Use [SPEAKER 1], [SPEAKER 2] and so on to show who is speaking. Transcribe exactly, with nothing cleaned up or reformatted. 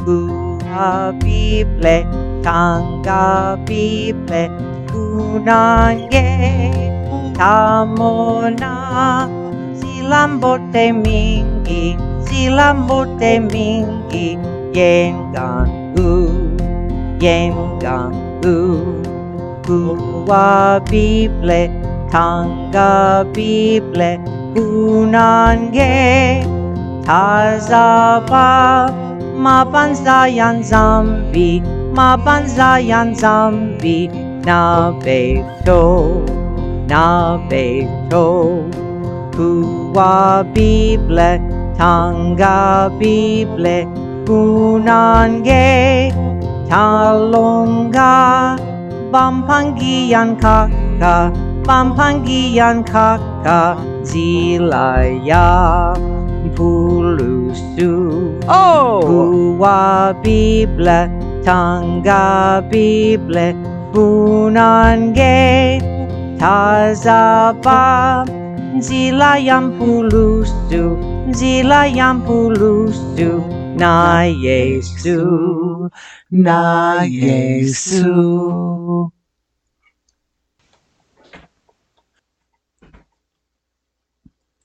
[SPEAKER 1] Ua Bible, Tanga Bible, Unange, Tamona, Silambote Mingi, Silambote Mingi, Yengan U, Yengan U, Ua Bible, Tanga Bible, Unange, Tazaba, Mabanzayan Zambi, Mabanzayan Zambi, Nabeto, Nabeto, Ua Bible, Tanga Bible, Unange, Talonga, Bampangian Kaka, Bampangian Kaka, Zilaya, Pulusu.
[SPEAKER 2] Oh!
[SPEAKER 1] Ua Bible, Tanga Bible, Unange, Tazaba, Zilayam Pulusu, Zilayam Pulusu, Na Yesu,
[SPEAKER 2] Na Yesu.